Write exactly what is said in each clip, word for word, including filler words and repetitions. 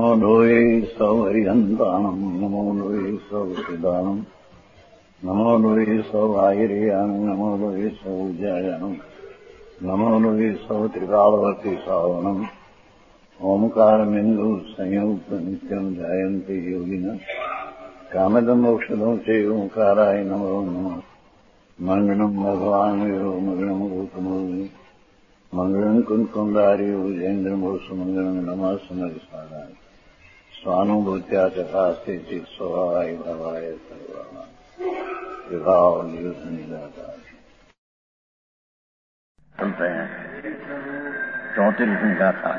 नमो लोये सौहरिहन्ताणम् नमो लोये सौसिदानम् नमो लोये सौभागिर्यानम् नमो लोये सौजायानम् नमो लोये सौत्रिकालवती सावनम् ओंकारमिन्दु संयुक्त नित्यम् जायन्ते योगिनः कामदमोक्षदं च ओंकाराय नमो नमः मंगलम् भगवान् वीरो मंगलम् गौतमोऽग्नि मंगलम् कुन्कुण्डारि उजेन्द्रमोसु मंगलम् नमः समरिसाराय स्वानुभूत्या चकास्ते चित् स्वभावाय भवाय सर्वाणाम् विभाव नियुद्ध निराकार। चलते हैं चौतीसवीं गाथा।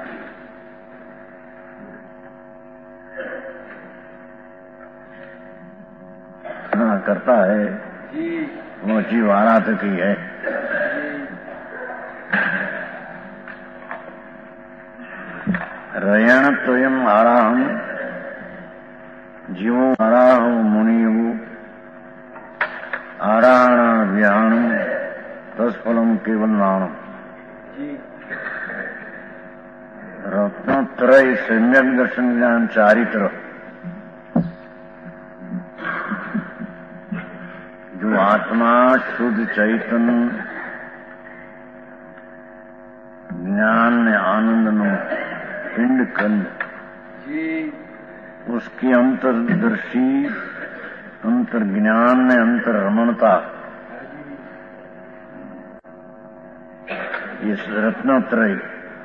करता है वो जीव आराध की है। रयण त्वयम आराहम जीवो आराहो मुनियो आराहण व्याहणम तस्फलम केवल नाणम। रत्नत्रय सम्यक दर्शन ज्ञान चारित्र जो आत्मा शुद्ध चैतन्य ज्ञान ने आनंद नो पिंड कंद उसकी अंतर्दर्शी अंतर ज्ञान ने अंतर रमणता ये रत्नत्रय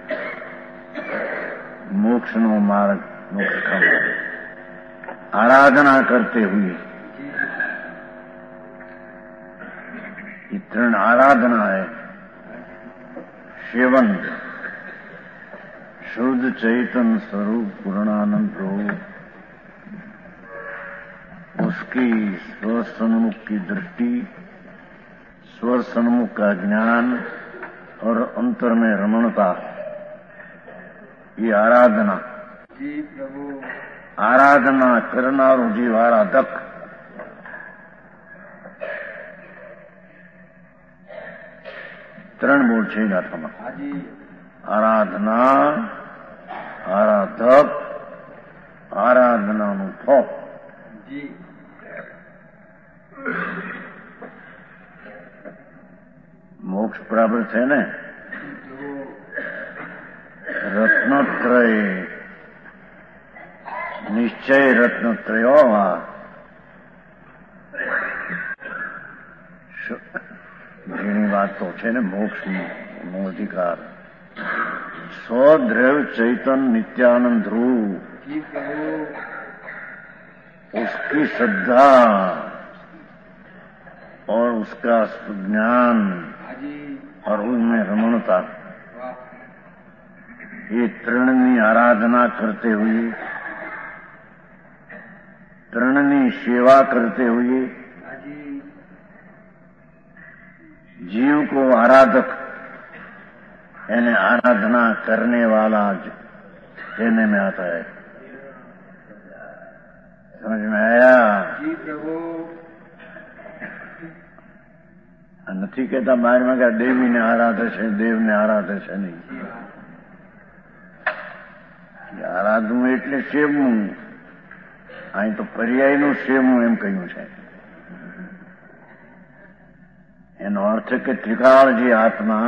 मोक्ष नो मार्ग मोक्ष का मार्ग आराधना करते हुए इतरण आराधना है। सेवन शुद्ध चैतन्य स्वरूप पूर्णानंद प्रभु उसकी स्वसन्मुख की दृष्टि स्वसन्मुख का ज्ञान और अंतर में रमणता ये आराधना। जी प्रभु आराधना करना और जीव आराधक ત્રણ બોલ છે ગાથામાં। આરાધના આરાધક આરાધનાનું ફળ। મોક્ષ પ્રાપ્ત છે ને રત્નત્રય નિશ્ચય રત્નત્રયોમાં ઘણી વાત તો છે ને મોક્ષનો અધિકાર સ્વદ્રવ चैतन्य नित्यानंद ध्रुव उसकी श्रद्धा और उसका ज्ञान और उनमें रमणता ये त्रिणी आराधना करते हुए त्रिणी सेवा करते हुए जीव को आराधक यानी आराधना करने वाला कहने में आता है। समझ में आया? जी प्रभु નથી કહેતા બહારમાં કે દેવીને આરાધે છે દેવને આરાધે છે નહીં। આરાધવું એટલે સેવવું અહીં તો પર્યાયનું સેવવું એમ કહ્યું છે। એનો अर्थ કે ત્રિકાળ जी आत्मा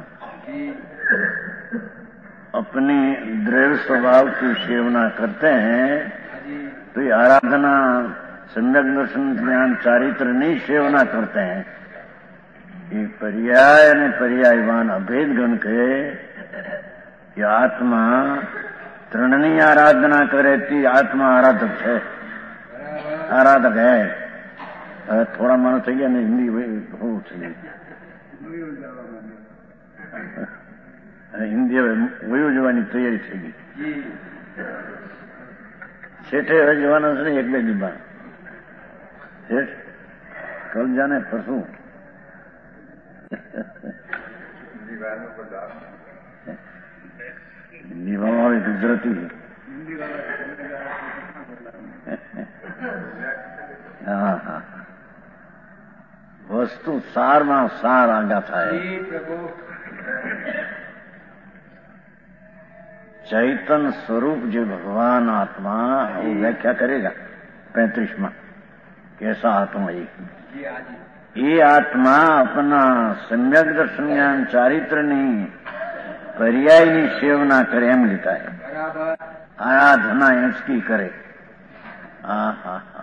अपनी द्रव्य स्वभाव की सेवना करते हैं तो ये आराधना सम्यक दर्शन ज्ञान चारित्र नहीं सेवना करते हैं। ये पर्याय ने पर्यायवान अभेद गण के ये आत्मा त्रणनी आराधना करे थी आत्मा आराधक है आराधक है। थोड़ा मन થઈ ગયા ને હિન્દી બહુ થઈ હિન્દી હવે વયો જવાની તૈયારી થઈ ગઈ। શેઠે હવે જવાના છે એક બે દીમાં શેઠ કલ જાને પરસું હિન્દીમાં આવે ગુજરાતી હા હા વસ્તુ સારમાં સાર આગા થાય। चैतन्य स्वरूप जो भगवान आत्मा, वो व्याख्या करेगा पैंतीसवां कैसा आत्मा ये ये आत्मा अपना सम्यक दर्शन ज्ञान चारित्र नहीं पर्याय नहीं सेवना करे एम लेता है, आराधना इसकी करे। आ हा हा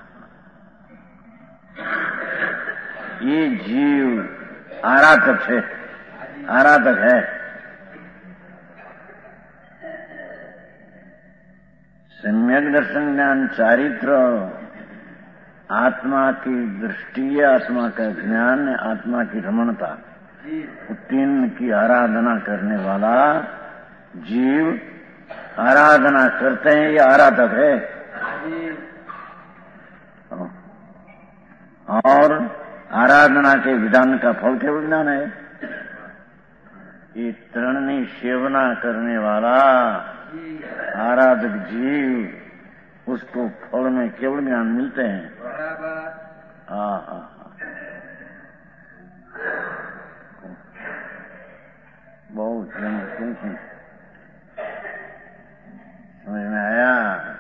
ये जीव आराधक है, आराधक है। सम्यक दर्शन ज्ञान चारित्र आत्मा की दृष्टि, आत्मा का ज्ञान, आत्मा की रमणता, तीन की आराधना करने वाला जीव आराधना करते हैं, ये आराधक है। और आराधना के विधान का फल केवल ज्ञान है। ये तृणी सेवना करने वाला आराधक जीव, उसको फल में केवल ज्ञान मिलते हैं। हाँ हाँ बहुत समझ में आया।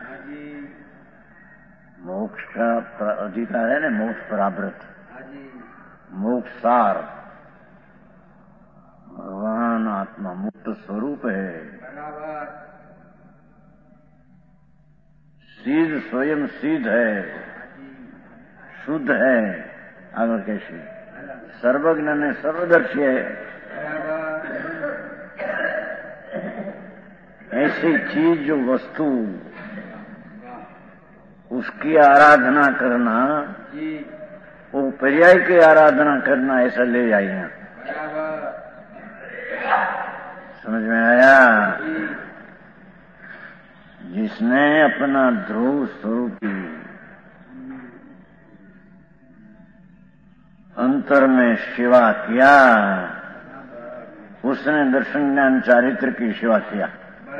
मोक्ष का अधिकार है ना, मोक्ष पराव्रत, मोक्ष सार भगवान आत्मा मुक्त स्वरूप है। सिद्ध स्वयं सिद्ध है, शुद्ध है। आगे कैसे सर्वज्ञ ने सर्वदर्शी है। ऐसी चीज जो वस्तु, उसकी आराधना करना, वो पर्याय की आराधना करना, ऐसा ले जाइए। समझ में आया। जिसने अपना ध्रुव स्वरूप की अंतर में सेवा किया, उसने दर्शन ज्ञान चारित्र की सेवा किया।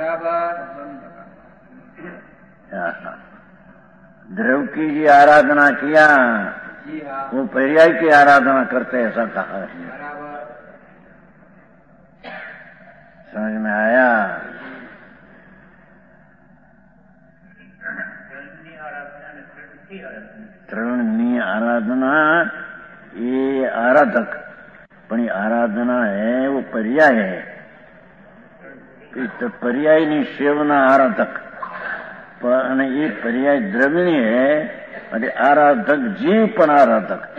द्रव की जी आराधना किया, वो पर्याय की आराधना करते, ऐसा कहा है। समझ में आया। त्रिणी आराधना, ये आराधक, पण आराधना है वो पर्याय है। तो पर्याय नहीं सेवना आराधक, पण ये पर्याय द्रविणी है। और आराधक जीव पण आराधक,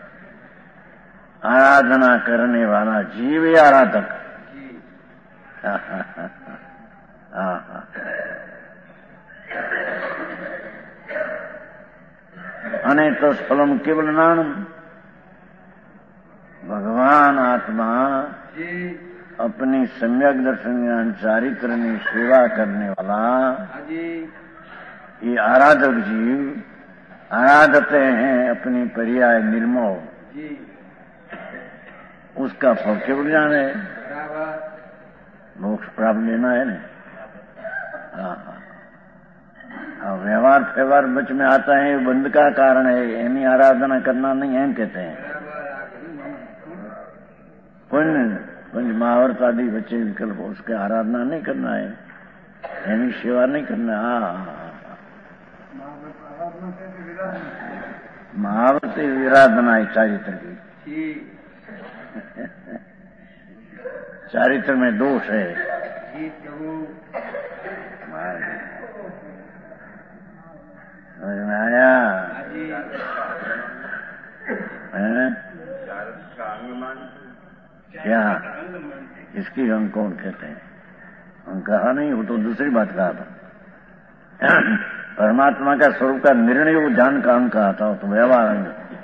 आराधना करने वाला जीव ही आराधक। हाँ हाँ हाँ हाँ अनेक फलम केवल नानम। भगवान आत्मा अपनी सम्यक दर्शन ज्ञान चारित्र में सेवा करने वाला ये आराधक जीव आराधते हैं अपनी पर्याय निर्मोह, उसका फल केवल ज्ञान है। मोक्ष प्राप्त लेना है ना। हाँ हाँ व्यवहार व्यवहार बच में आता है, बंद का कारण है, एनी आराधना करना नहीं है, कहते हैं। पुण्य महावर्त आदि बच्चे विकल्प, उसके आराधना नहीं करना है, एनी सेवा नहीं करना। हाँ महावर्त विराधना है चारित्र की। चारित्र में दोष है। समझ में आया। क्या इसकी अंग कौन कहते हैं? हम कहा नहीं, वो तो दूसरी बात कहा था। परमात्मा का स्वरूप का निर्णय वो ध्यान का अंग कहा था, तो व्यवहार अंग।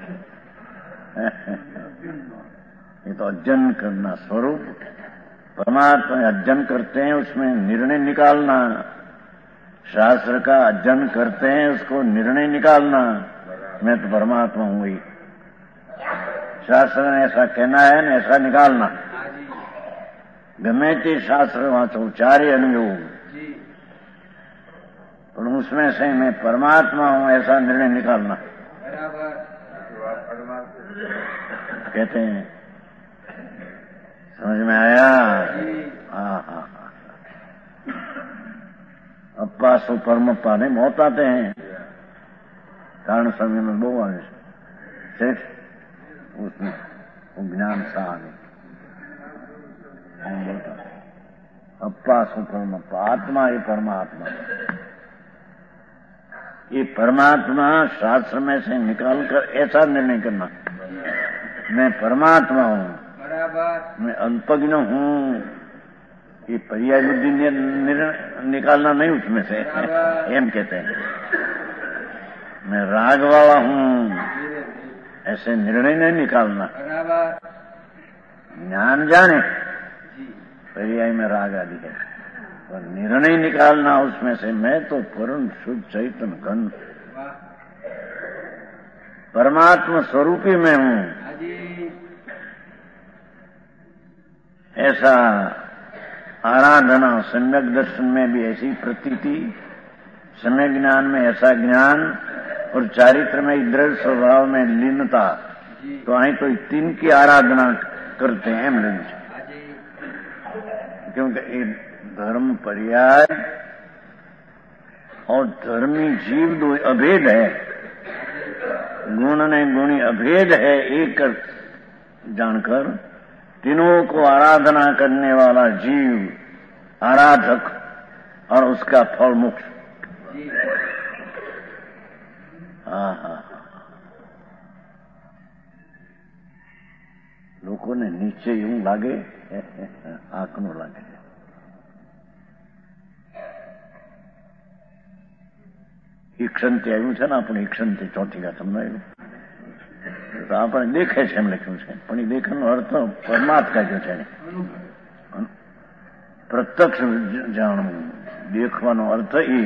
ये तो अध्ययन करना स्वरूप, परमात्मा अध्ययन करते हैं, उसमें निर्णय निकालना। शास्त्र का अध्ययन करते हैं, उसको निर्णय निकालना, मैं तो परमात्मा हूं ही। शास्त्र ने ऐसा कहना है न, ऐसा निकालना। गमे ते शास्त्र वाचो चारे अनुयोग, और उसमें से मैं परमात्मा हूं ऐसा निर्णय निकालना कहते हैं। समझ में आया। हाँ हाँ हाँ अप्पा सो परम अप्पा नहीं बहुत आते हैं कारण समय में बहु आगे सेठ उसमें ज्ञान सा आगे अप्पा सो परम अप्पा आत्मा ये परमात्मा ये परमात्मा शास्त्र में से निकालकर ऐसा निर्णय करना मैं परमात्मा हूं मैं अल्पज्ञ हूं ये पर्याय बुद्धि निकालना नहीं उसमें से एम कहते हैं मैं राग वाला हूं ऐसे निर्णय नहीं निकालना ज्ञान जाने पर्याय में राग आदि है और निर्णय निकालना उसमें से मैं तो परम शुद्ध चैतन्य घन परमात्मा स्वरूपी में हूं ऐसा आराधना सम्यक दर्शन में भी ऐसी प्रतीति सम्यक ज्ञान में ऐसा ज्ञान और चारित्र में दृढ़ स्वभाव में लीनता तो आई तो तीन की आराधना करते हैं हम क्योंकि धर्म पर्याय और धर्मी जीव दो अभेद है गुण ने गुणी अभेद है एक जानकर तीनों को आराधना करने वाला जीव आराधक और उसका फल मोक्ष हाँ हाँ लोगों ने नीचे यूं लागे आंकनो लागे ઈક્ષંતિ આવ્યું છે ને આપણે ઈક્ષંતિ ચોથી કા તમને તો આપણે દેખે છે એમ લખ્યું છે પણ એ દેખાનો અર્થ પરમાર્થ કાઢ્યો છે પ્રત્યક્ષ જાણવું દેખવાનો અર્થ એ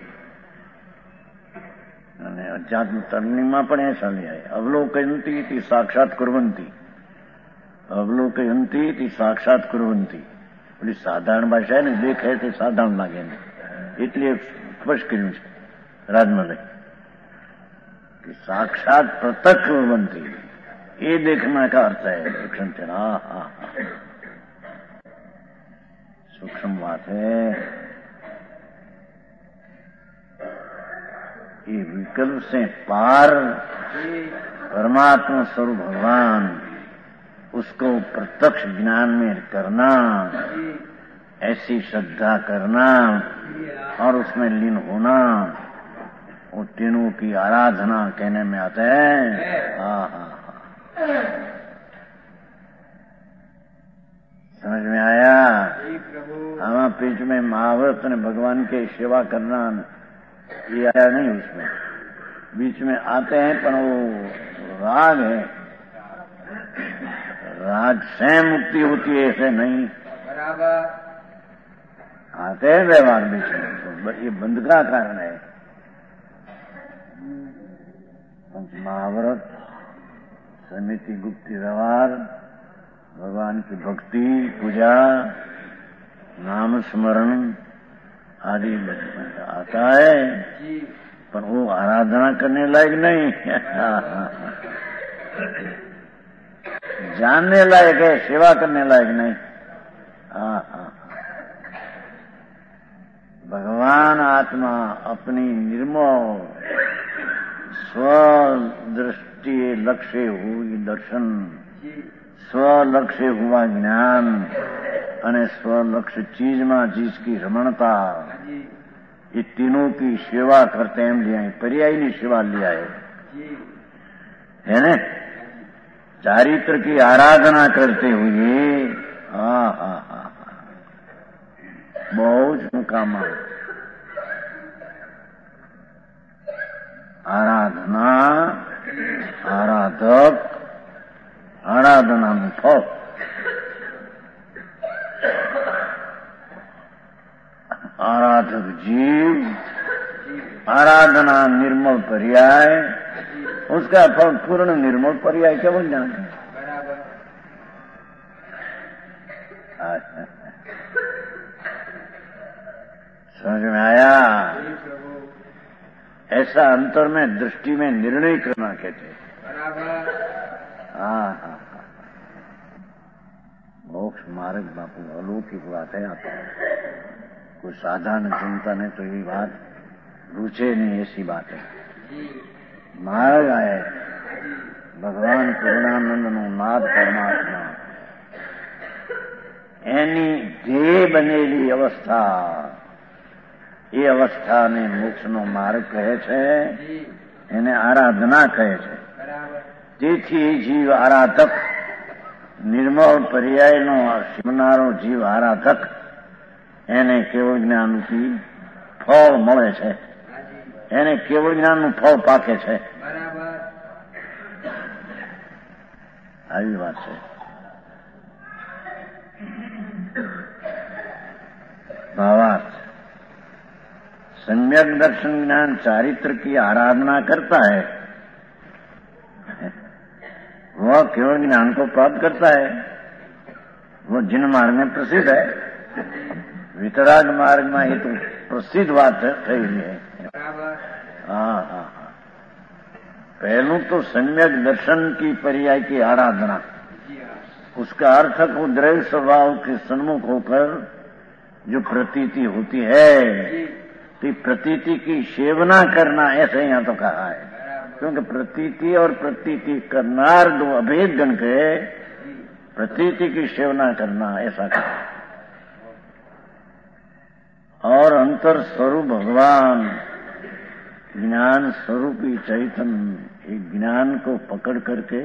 અને અધ્યાત્મ તરણીમાં પણ એ ચાલી આવે અવલોકયંતી તી સાક્ષાત કુર્વંતી અવલોકયંતી તી સાક્ષાત કુર્વંતી પેલી સાધારણ ભાષા ને દેખાય તે સાધારણ લાગે ને એટલે સ્પષ્ટ કર્યું છે राजमल कि साक्षात प्रत्यक्ष बनती ये देखना का अर्थ है सूक्ष्म हाँ हाँ सूक्ष्म बात है ये विकल्प से पार परमात्मा स्वरूप भगवान उसको प्रत्यक्ष ज्ञान में करना ऐसी श्रद्धा करना और उसमें लीन होना वो तीनों की आराधना कहने में आता है हाँ हाँ समझ में आया हमारे बीच में महाभारत ने भगवान के सेवा करना ये आया नहीं उसमें बीच में आते हैं पर वो राग है राग से मुक्ति होती है ऐसे नहीं बराबर आते हैं व्यवहार बीच में तो ये बंद का कारण है महाभारत समिति गुप्ती व्यवहार भगवान की भक्ति पूजा नाम स्मरण आदि आता है पर वो आराधना करने लायक नहीं जानने लायक है सेवा करने लायक नहीं हाँ हाँ भगवान आत्मा अपनी निर्मल स्वदृष्टि लक्ष्य हुई दर्शन स्वलक्ष्य हुआ ज्ञान અને स्वलक्ष्य चीज में चीज की रमणता ये तीनों की सेवा करते हैं लिया पर्याय की सेवा लिया है है ना चारित्र की आराधना करते हुए हाँ हाँ हाँ बहुत मुकाम आराधना आराधक आराधना में फल आराधक जीव आराधना निर्मल पर्याय उसका फल पूर्ण निर्मल पर्याय क्या बोल जाते समझ में आया ऐसा अंतर में दृष्टि में निर्णय करना कहते हाँ हाँ हाँ मोक्ष मार्ग बापू अलौकिक बात है आपका कोई साधारण चिंता नहीं तो ये बात रुचे नहीं, ऐसी बात है। मार्ग है भगवान पूर्णानंद नो नाद परमात्मा એની જે બનેલી અવસ્થા એ અવસ્થાને મોક્ષનો માર્ગ કહે છે, એને આરાધના કહે છે। તેથી જીવ આરાધક, નિર્મળ પર્યાયનો શીખનારો જીવ આરાધક, એને કેવળ જ્ઞાનથી ફળ મળે છે, એને કેવળ જ્ઞાનનું ફળ પાકે છે। આવી વાત છે। भावार्थ, सम्यक दर्शन ज्ञान चारित्र की आराधना करता है, वह केवल ज्ञान को प्राप्त करता है। वो जिन मार्ग में प्रसिद्ध है, वितराग मार्ग में ये तो प्रसिद्ध बात थी है। हाँ हाँ हाँ पहलू तो सम्यक दर्शन की पर्याय की आराधना, उसका अर्थ को द्रव्य स्वभाव के सन्मुख होकर जो प्रतीति होती है, तो प्रतीति की सेवना करना, ऐसे यहां तो कहा है। क्योंकि प्रतीति और प्रतीति करनार दो अभेद गण के प्रतीति की सेवना करना, ऐसा कहा। और अंतर स्वरूप भगवान ज्ञान स्वरूपी चैतन्य ज्ञान को पकड़ करके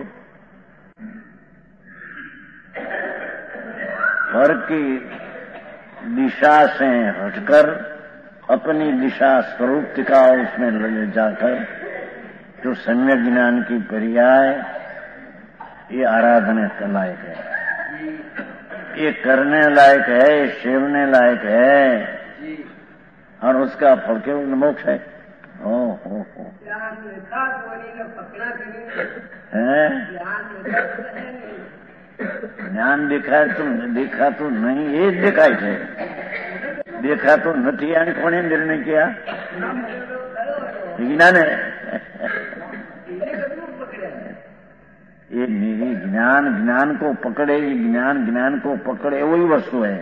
पर की दिशा से हटकर अपनी दिशा स्वरूप का उसमें ले जाकर जो सम्यक ज्ञान की पर्याय, ये आराधना के लायक है, ये करने लायक है, ये सेवने लायक है, और उसका फल केवल मोक्ष है। ओ हो हो है જ્ઞાન દેખાય તો દેખાતું નહીં, એ જ દેખાય છે, દેખાતું નથી। આને કોણે નિર્ણય કિયા? વિજ્ઞાને। ये ज्ञान ज्ञान को पकड़े, ज्ञान ज्ञान को पकड़े, वही वस्तु है।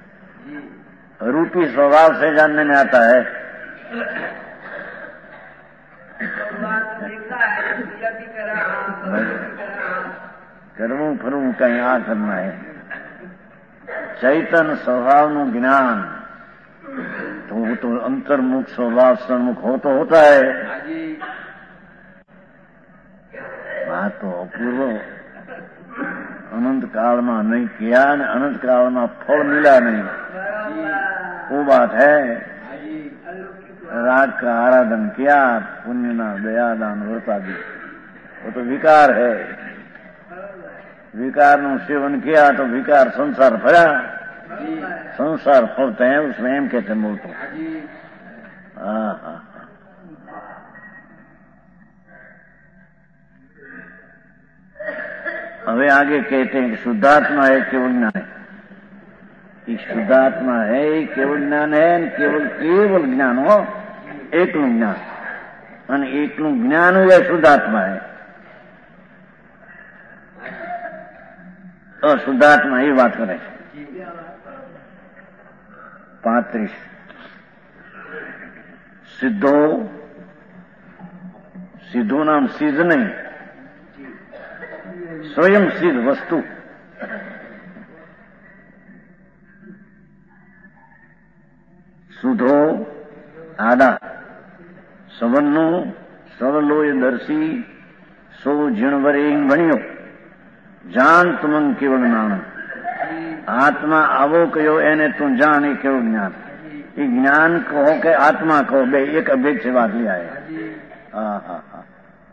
रूपी स्वभाव से जानने में आता है। करवू फरवू कहीं आ करना है। चैतन्य स्वभाव नु ज्ञान तो वो तो अंतर्मुख स्वभाव सन्मुख हो तो होता है। बात तो अपूर्व अनंत काल में नहीं किया ने अनंत काल में फल मिला नहीं, वो बात है। राग का आराधन किया, पुण्य ना दया दान व्रता दी, वो तो विकार है। विकार नु सेवन किया तो विकार संसार भरा, संसार फलते हैं उसमें एम कहते मूल तो। हाँ हाँ હવે आगे कहते हैं कि शुद्धात्मा है केवल ज्ञान है। ये शुद्धात्मा है, केवल ज्ञान है, केवल केवल ज्ञान हो, एकलू ज्ञान, અને એકલું જ્ઞાન હોય શુદ્ધાત્મા है। શુદ્ધાત્મા એ વાત કરે છે। પાંત્રીસ સિદ્ધો, સિદ્ધો નામ સિદ્ધ નહીં, स्वयं सिद्ध वस्तु। सुधो आदा सवन्नो सवलोय दर्शी सो जिणवरे भणियो जान तुमंग केवल नाम। आत्मा आवो कहो एने तू जान, ये केवल ज्ञान। ये ज्ञान कहो के आत्मा कहो, बे एक अभेद से बात लिया है। हाँ हाँ हाँ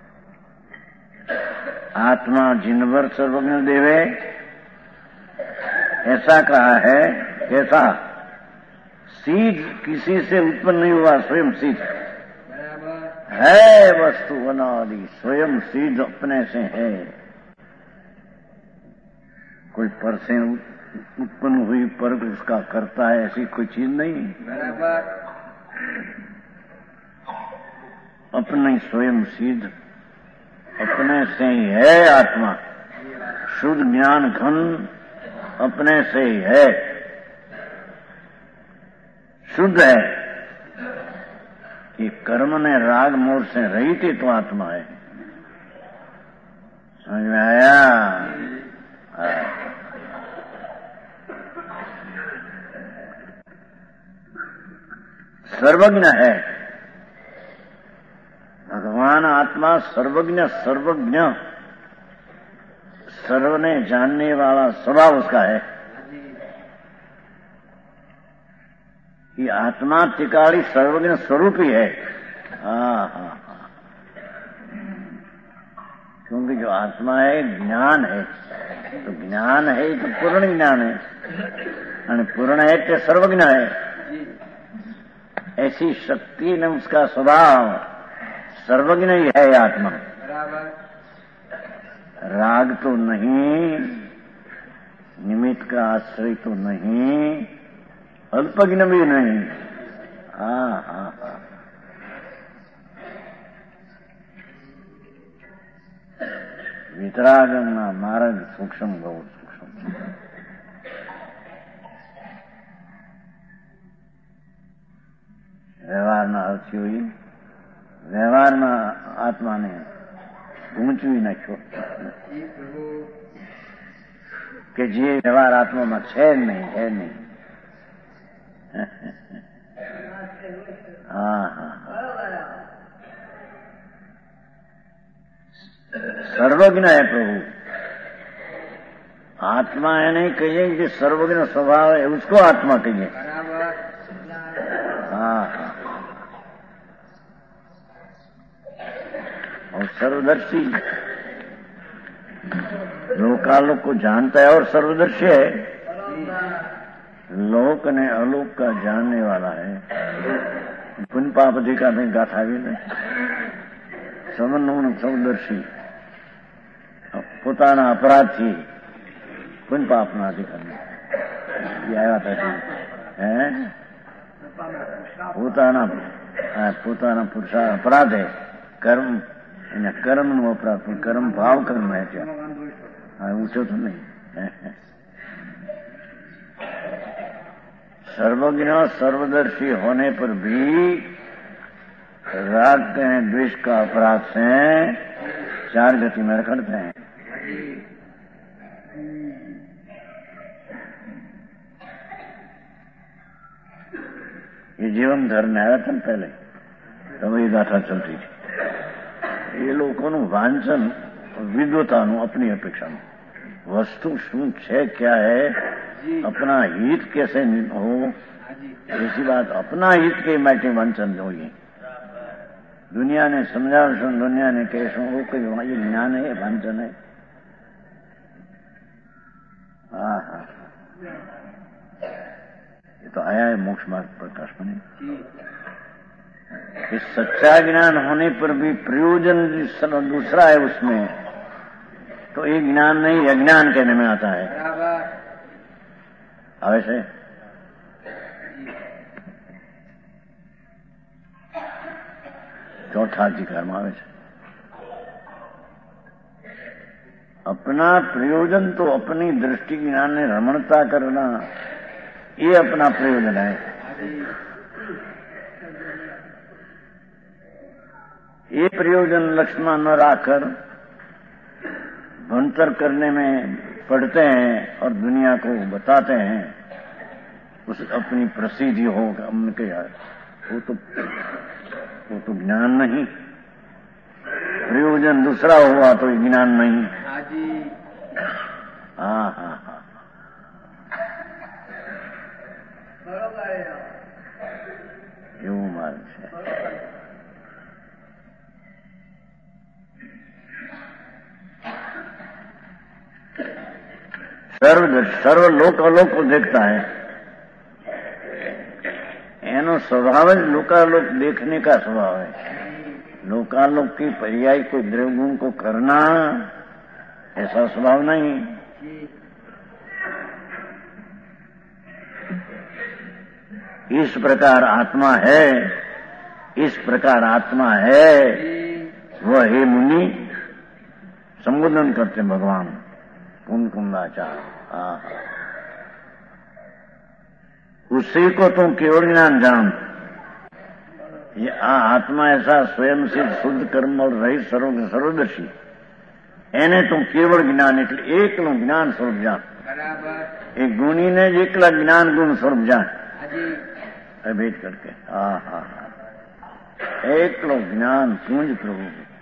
आत्मा जिनवर सर्वज्ञ देवे, ऐसा कहा है। कैसा? सीध किसी से उत्पन्न नहीं हुआ, स्वयं सीध है। वस्तु अनादि स्वयं सीध अपने से है। कोई पर से उत्पन्न हुई पर उसका करता है, ऐसी कोई चीज नहीं। अपने स्वयं सीध अपने से ही है। आत्मा शुद्ध ज्ञान घन अपने से ही है। शुद्ध है कि कर्म ने राग मोह से रहित ही तो आत्मा है। समझ में आया? सर्वज्ञ है भगवान। आत्मा सर्वज्ञ, सर्वज्ञ, सर्व ने जानने वाला स्वभाव उसका है। ये आत्मा तिकाड़ी सर्वज्ञ स्वरूप ही है। हाँ हाँ हाँ, क्योंकि जो आत्मा है ज्ञान है, तो ज्ञान है तो पूर्ण ज्ञान है, और पूर्ण है तो सर्वज्ञ है। ऐसी शक्ति ने उसका स्वभाव सर्वज्ञ ही है आत्मा। राग तो नहीं, निमित्त का आश्रय तो नहीं, अल्पज्ञ भी नहीं। हाँ हाँ हाँ, वितरागना मार्ग सूक्ष्म बहुत सूक्ष्म। વ્યવહારના અર્થી હોય, વ્યવહારમાં આત્માને ગૂંચવી નાખ્યો કે જે વ્યવહાર આત્મામાં છે નહીં, છે નહીં. હા હા, સર્વજ્ઞ है प्रभु। आत्मा है नहीं कहिए कि सर्वज्ञ स्वभाव है उसको आत्मा कहिए। हाँ हाँ, और सर्वदर्शी लोकालोक को जानता है और सर्वदर्शी है। लोक ने अलोक का जानने वाला है। पुण्य पाप अधिकार नहीं गाथा भी नहीं समन्वय सर्वदर्शी પોતાના અપરાધથી પુણ્ય પાપના અધિકારી આવ્યા હતા। હે પોતાના પોતાના પુરુષા અપરાધે કર્મ એને કર્મનો અપરાધ, પણ કર્મ ભાવ કર્મ હે ત્યાં ઊંચો તો નહીં। सर्वज्ञ सर्वदर्शी होने पर भी राग के द्वेष का अपराध से चार गति में रखते हैं। ये जीवन धर्म आया था पहले, तब ये गाथा चलती थी। ये लोगों वांचन विद्वतानु अपनी अपेक्षा वस्तु शू है क्या है, अपना हित कैसे हो, ऐसी बात अपना हित के માટે वांचन જોઈએ। दुनिया ने समझावशो, दुनिया ने कहेशो, वो कोई ये ज्ञान है, वांचन है। हाँ हाँ, ये तो आया है मोक्ष मार्ग प्रकाश में। इस सच्चा ज्ञान होने पर भी प्रयोजन दूसरा है उसमें, तो ये ज्ञान नहीं अज्ञान कहने में आता है। अवश्य चौथा अधिकार में आवे छे। अपना प्रयोजन तो अपनी दृष्टि ज्ञान ने रमणता करना, ये अपना प्रयोजन है। ये प्रयोजन लक्ष्य में न रखकर भंतर करने में पढ़ते हैं और दुनिया को बताते हैं, उस अपनी प्रसिद्धि हो उनके यार, वो तो वो तो ज्ञान नहीं। प्रयोजन दूसरा हुआ तो ज्ञान नहीं। हाँ हाँ हाँ, એવું માર્ગ છે। सर्व सर्व लोक अलोक को देखता है, एनो स्वभाव ज लोकालोक देखने का स्वभाव है। लोकालोक की पर्याय कोई द्रव्यगुण को करना ऐसा स्वभाव नहीं। इस प्रकार आत्मा है, इस प्रकार आत्मा है, वह हे मुनि संबोधन करते भगवान कुंद कुंदाचार। उसी को तुम केवल ज्ञान जान। ये आत्मा ऐसा स्वयं सिद्ध शुद्ध कर्म और रहित सर्व सर्वदर्शी, એને તું કેવળ જ્ઞાન એટલે એકલું જ્ઞાન સ્વરૂપ જાણ. એ ગુણીને જ એકલા જ્ઞાન ગુણ સ્વરૂપ જાણ. અભેદ કરકે હા હા હા એકલો જ્ઞાન પૂંજ પ્રભુ.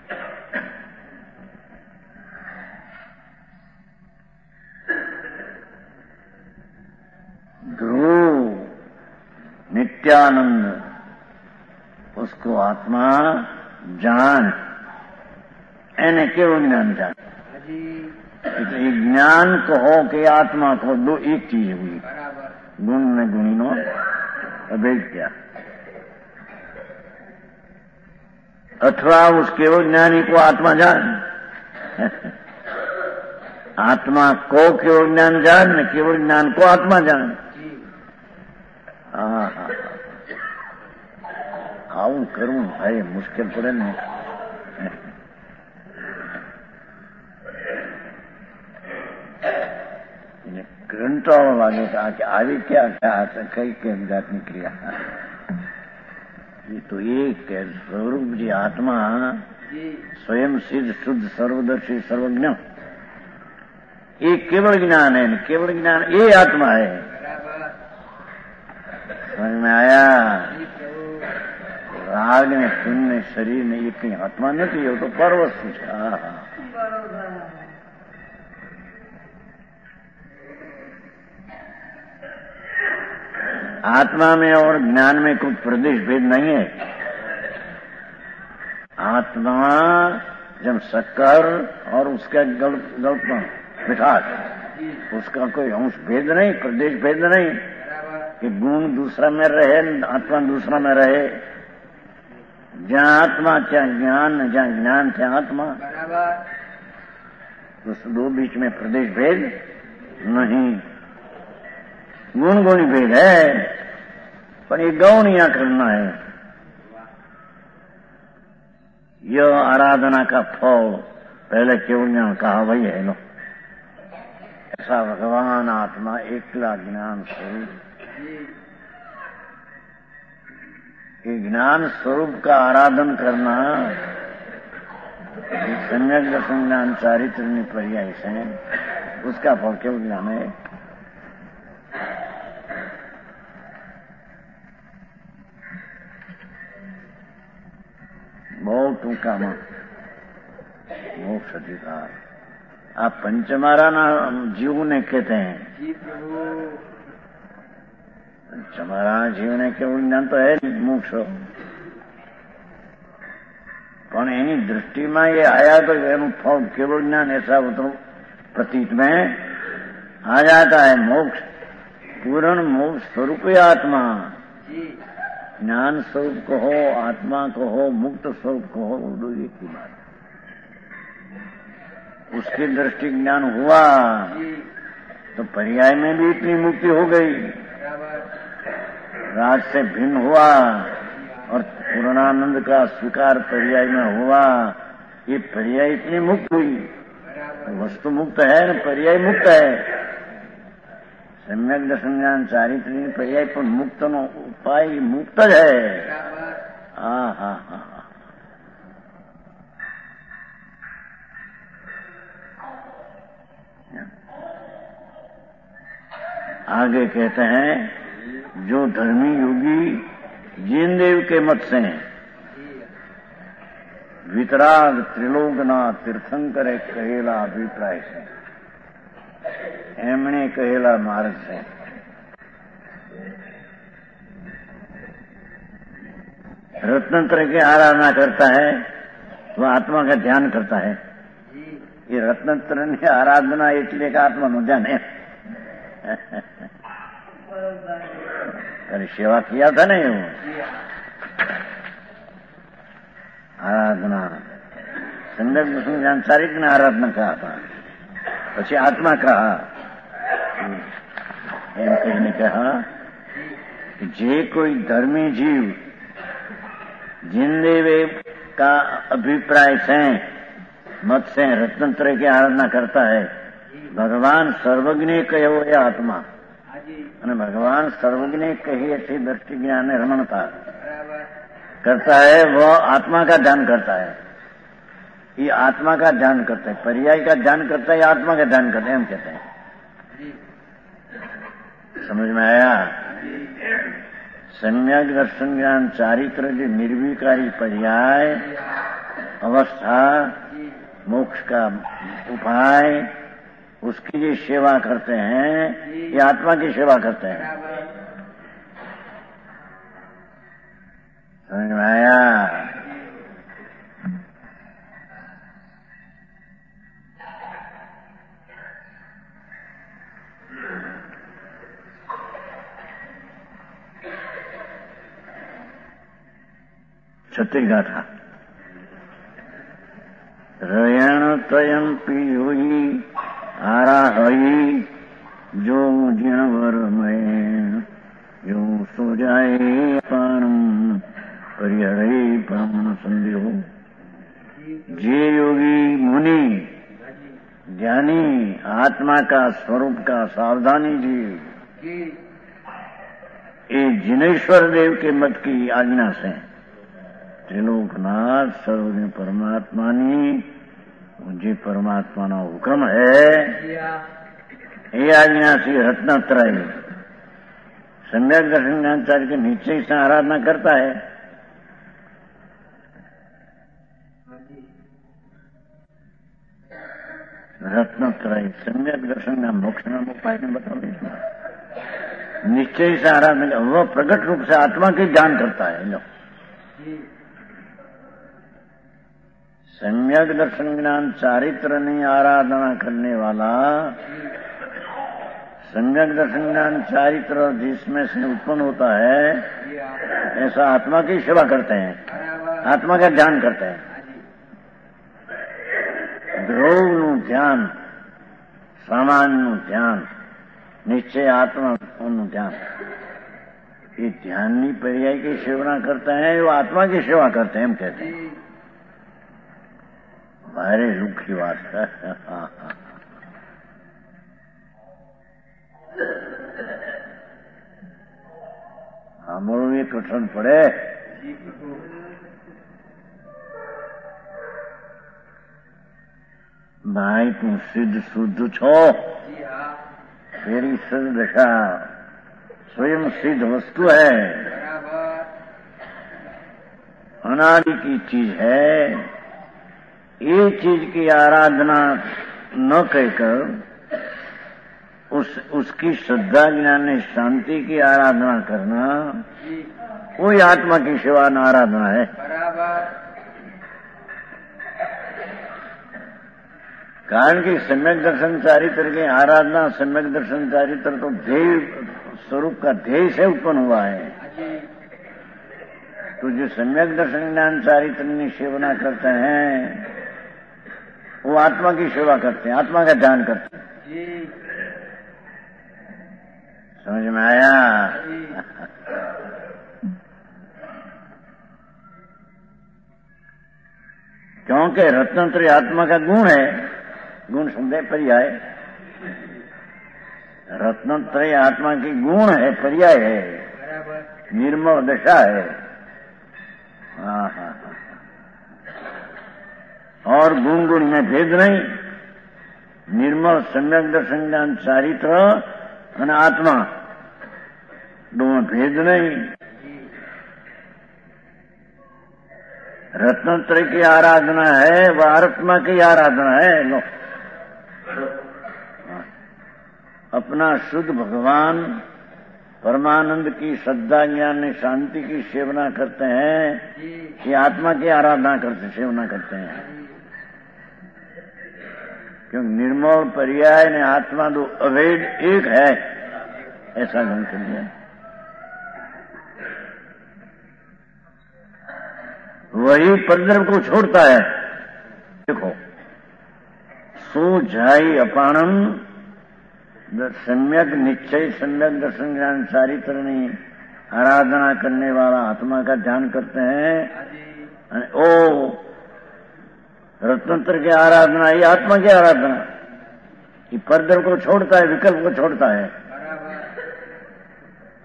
ध्रुव नित्यानंद उसको आत्मा जान, એને કેવું જ્ઞાન જાણ. એટલે એ જ્ઞાન કહો કે આત્મા કહો, દो एक चीज हुई. गुण ने गुणी नो अभेद क्या. अथवा उस केवल ज्ञानी को आत्मा जान, आत्मा को केवल ज्ञान जान ने केवल ज्ञान को आत्मा जान. हाँ हाँ आऊं करूं भाई मुश्किल पड़े ने. कंटाळो लागे कि આવી क्या क्या कई कई जातनी क्रिया. ये तो एक है स्वरूप जी आत्मा स्वयं सिद्ध शुद्ध सर्वदर्शी सर्वज्ञ. ये केवल ज्ञान है, केवल ज्ञान ये आत्मा है. समझ में आया. राग ने पुण्य ने शरीर ने ये कहीं आत्मा नहीं, हो तो परवस्तु છે. हाँ हाँ आत्मा में और ज्ञान में कोई प्रदेश भेद नहीं है. आत्मा जब शक्कर और उसका गल्प मिठास, उसका कोई अंश भेद नहीं, प्रदेश भेद नहीं कि गुण दूसरा में रहे आत्मा दूसरा में रहे. जहाँ आत्मा क्या ज्ञान, जहाँ ज्ञान क्या आत्मा, उस दो बीच में प्रदेश भेद नहीं. गुण गुणी भेद है, पर ये गौणिया करना है. यह आराधना का फल पहले केवल ज्ञान कहा वही है लो. ऐसा भगवान आत्मा एकला ज्ञान स्वरूप, ये ज्ञान स्वरूप का आराधन करना सम्यक दर्शन ज्ञान चारित्र पर्याय से उसका फल केवल ज्ञान है. बहुत ટૂંકામાં મોક્ષ અધિકાર આ પંચમારાના જીવને કહેते हैं. પંચમારા જીવને કેવું જ્ઞાન તો है મોક્ષ, પણ એની दृष्टिમાં ये आया तो એનું ફળ કેવળ જ્ઞાન ऐसा तो प्रतीत में आ जाता है. मोक्ष पूर्ण मोक्ष स्वरूप आत्मा, ज्ञान स्वरूप कहो, आत्मा कहो, मुक्त स्वरूप कहो, दो एक ही बात. उसकी दृष्टि ज्ञान हुआ तो पर्याय में भी इतनी मुक्ति हो गई. राज से भिन्न हुआ और पूर्णानंद का स्वीकार पर्याय में हुआ. ये पर्याय इतनी मुक्त हुई. वस्तु मुक्त है न पर्याय मुक्त है. सम्यक दर्शन ज्ञान चारित्र पर्याय पर मुक्त नो उपाय मुक्त જ है. हाँ हाँ हाँ आगे कहते हैं जो धर्मी योगी जिन देव के मत से वितराग त्रिलोकनाथ तीर्थंकर कहेला अभिप्राय से एमने कहेला मार्ग से रत्नत्र की आराधना करता है वह आत्मा का ध्यान करता है. ये रत्नत्र ने आराधना इसलिए का आत्मा नु ध्यान है. कभी सेवा किया था नहीं वो आराधना संदर्भ ज्ञान चारित्र ने आराधना कहा था. પછી आत्मा कहा એમ કહીને कहा कि जे कोई धर्मी जीव जिन देव का अभिप्राय से मत से रत्नत्रय की आराधना करता है, भगवान सर्वज्ञ कहो ये आत्मा અને भगवान सर्वज्ञ कही अच्छी दृष्टि ज्ञान रमणता करता है, वो आत्मा का ध्यान करता है। ये आत्मा का ध्यान करता है, पर्याय का ध्यान करता है, आत्मा का ध्यान करता है, हम कहते हैं। समझ में आया? सम्यक दर्शन ज्ञान चारित्र जो निर्विकारी पर्याय अवस्था मोक्ष का उपाय, उसकी जो सेवा करते हैं, ये आत्मा की सेवा करते हैं। समझ में आया? छठी गाथा। रयण तयन पीहुई आराहई जो जिणवर में यो सो जाए पानम परिहरे परम संदेहो। जे योगी मुनि ज्ञानी आत्मा का स्वरूप का सावधानी जी, ये जिनेश्वर देव के मत की आज्ञा से त्रिलोकनाथ सर्वज्ञ परमात्मानी जे परमात्मा ना हुक्म है, ये आज्ञा से रत्नत्रय सम्यक दर्शन ज्ञानाचार्य के नीचे से आराधना करता है। रत्नत्रय सम्यक दर्शन का मोक्ष नाम उपाय ने बताओ, निश्चय से आराधना, वह प्रकट रूप से आत्मा की ज्ञान करता है। लो सम्यक दर्शन ज्ञान चारित्र ने आराधना करने वाला, सम्यक दर्शन ज्ञान चारित्र जिसमें से उत्पन्न होता है, ऐसा आत्मा की सेवा करते हैं, आत्मा का ध्यान करते हैं। ध्रुव નું ધ્યાન, સામાન્યનું ધ્યાન, નિશ્ચય આત્માનું ધ્યાન, ये ध्यानी पर्याय की सेवा करते हैं, वो आत्मा की सेवा करते हैं, हम कहते हैं। भारे दुख की बात है। हमारो ये कठिन पड़े। भाई तू सिद्ध शुद्ध छो, तेरी सिद्ध दशा स्वयं सिद्ध वस्तु है, अनादि की चीज है। ये चीज की आराधना न कहकर उस उसकी श्रद्धा ज्ञान शांति की आराधना करना, कोई आत्मा की सेवा न आराधना है। कारण कि सम्यक दर्शन चारित्र की आराधना, सम्यक दर्शन चारित्र तो ध्येय स्वरूप का ध्येय से उत्पन्न हुआ है। तो जो सम्यक दर्शन ज्ञान चारित्र की सेवना करते हैं, वो आत्मा की सेवा करते हैं, आत्मा का ध्यान करते हैं। समझ में आया? क्योंकि रत्नत्रय आत्मा का गुण है, गुण शब्द पर्याय, रत्नत्रय आत्मा की गुण है, पर्याय है, निर्मल दशा है। हाँ हाँ और गुण गुण में भेद नहीं, निर्मल सम्यक दर्शन ज्ञान चारित्र और आत्मा दोनों भेद नहीं। रत्नत्रय की आराधना है, वह आत्मा की आराधना है। लो अपना शुद्ध भगवान परमानंद की श्रद्धा ज्ञान शांति की सेवना करते हैं, ये आत्मा की आराधना करते सेवना करते हैं। क्योंकि निर्मल पर्याय ने आत्मा दो अभेद एक है, ऐसा ढंग के लिए वही परद्रव को छोड़ता है। देखो सो जाई अपानम सम्यक निश्चय सम्यक दर्शन ज्ञान चारित्रणी आराधना करने वाला आत्मा का ध्यान करते हैं। ओ रत्नत्र की आराधना, ये आत्मा की आराधना, ये परद्रव को छोड़ता है, विकल्प को छोड़ता है।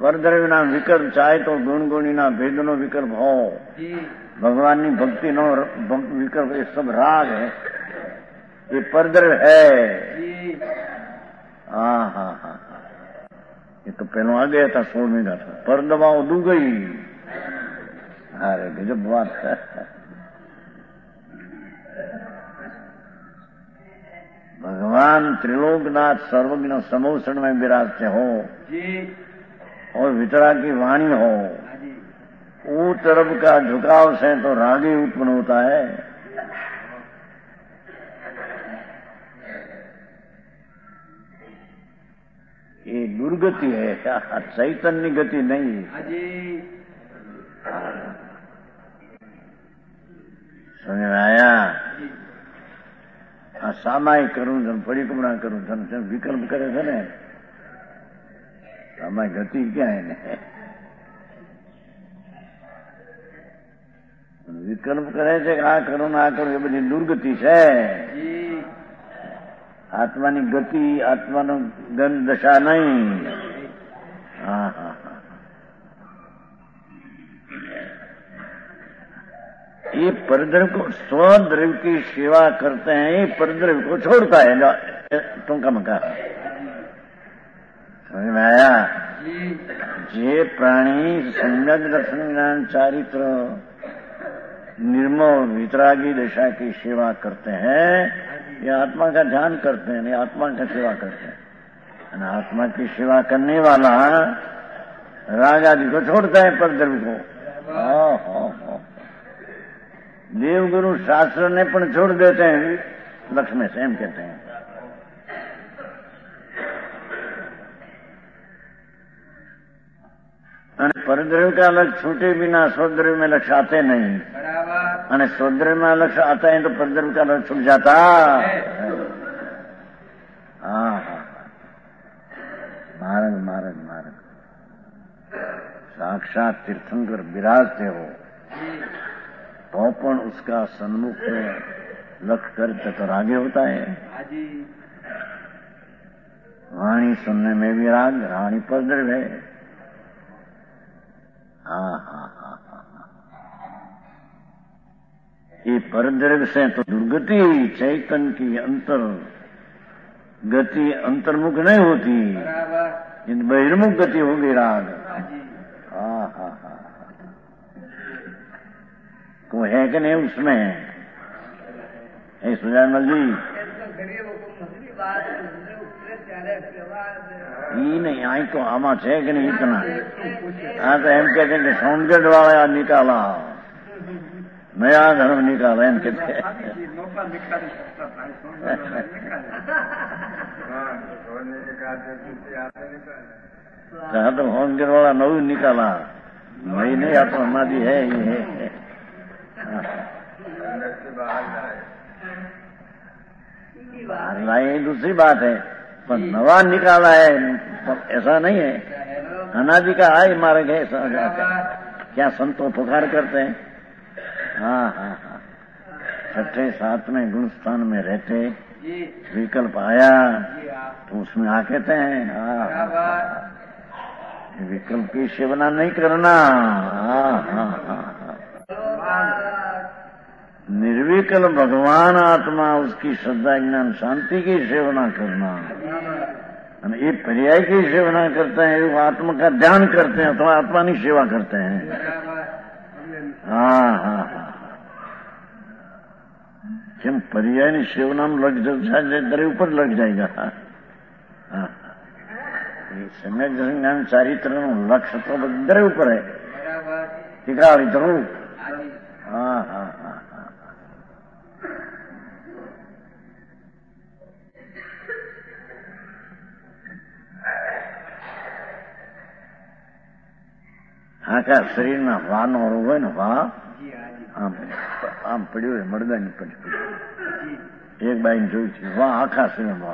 પરદ્રવ્યના વિકલ્પ ચાહે તો ગુણ ગુણીના ભેદનો વિકલ્પ હો, ભગવાનની ભક્તિનો વિકલ્પ, એ सब राग है, ये परद्रव्य है। हाँ हाँ हाँ ये तो पहले आ गया था सोलहवीं का था, पर दबाओ डू गई। अरे गजब बात है। भगवान त्रिलोकनाथ सर्वज्ञ समोषण में विराजते हो और वितरा की वाणी हो, वो तरफ का झुकाव से तो राग ही उत्पन्न होता है। ये दुर्गति है, चैतन्य गति नहीं। समझ में आया? आ सामायिक करूं धन परिक्रमणा करूं धन विकल्प करे थे ने, सामायिक गति क्या है ने? विकल्प करे છે કે આ કરું ને આ કરું, એ બધી દુર્ગતિ છે। આત્માની ગતિ, આત્માનો ગન દશા નહીં। હા હા હા ये परद्रव्य को स्वद्रव्य की सेवा करते हैं, ये परद्रव्य को छोड़ता है टूंका मका। समझ में आया? जे प्राणी सम्यक दर्शन ज्ञान चारित्र निर्मल वितरागी दशा की सेवा करते हैं, ये आत्मा का ध्यान करते हैं, ये आत्मा का सेवा करते हैं। आत्मा की सेवा करने वाला राग आदि को छोड़ता है, परद्रव्य को। हाँ हाँ हाँ देवगुरु शास्त्र ने पण छोड़ देते हैं, लक्ष्य से एम कहते हैं। परद्रव्य का लक्ष्य छूटे बिना स्वद्रव्य में लक्ष्य आते नहीं, और स्वद्रव्य में लक्ष्य आता है तो परद्रव्य का लक्ष्य छूट जाता। हाँ हाँ महाराज महाराज महाराज साक्षात तीर्थंकर विराजते हो तो पण उसका सन्मुख लक्ष्य करते तो रागे होता है। वाणी सुनने में भी राग, रानी परद्रव्य है। हाँ हाँ हाँ हाँ ये परद्रव्य से तो दुर्गति चैतन्य की अंतर गति अंतर्मुख नहीं होती, बहिर्मुख गति होगी राग। हाँ हाँ हाँ को है कि नहीं उसमें? है सुजानमल जी? ये नहीं आई तो आमा है कि नहीं इतना? हाँ तो हम कहते हैं कि सोनगढ़ वाला निकाला, नया धर्म निकाला, हम कहते हैं। हाँ तो सोनगढ़ वाला नौ निकाला, नहीं नहीं आप हमारी है ये है। लाए दूसरी बात है, पर नवा निकाला है ऐसा नहीं है। अनादि का है मार्ग है, ऐसा क्या संतों पुकार करते हैं। हाँ हाँ हाँ छठे सातवें गुण स्थान में रहते विकल्प आया तो उसमें आ कहते हैं। हाँ हाँ विकल्प की सेवना नहीं करना। हाँ हाँ हाँ निर्विकल्प भगवान आत्मा उसकी श्रद्धा ज्ञान शांति की सेवना करना। ये पर्याय की सेवना करते हैं, वो आत्मा का ध्यान करते हैं अथवा आत्मा की सेवा करते हैं। हाँ हाँ हाँ જેમ पर्यायની સેવનામાં લગ જાય ઉપર લગ जाएगा। हाँ सम्यक दर्शन ज्ञान चारित्रનું લક્ષ્ય તો બધા ઉપર है, ટીકાવાળી ધરું। हाँ हाँ हाँ આખા શરીરના વાનો રોગ હોય ને વા આમ આમ પડ્યું હોય મરદાની પડી પડ્યું, એક બાઈને જોઈ છે વા આખા શરીર વા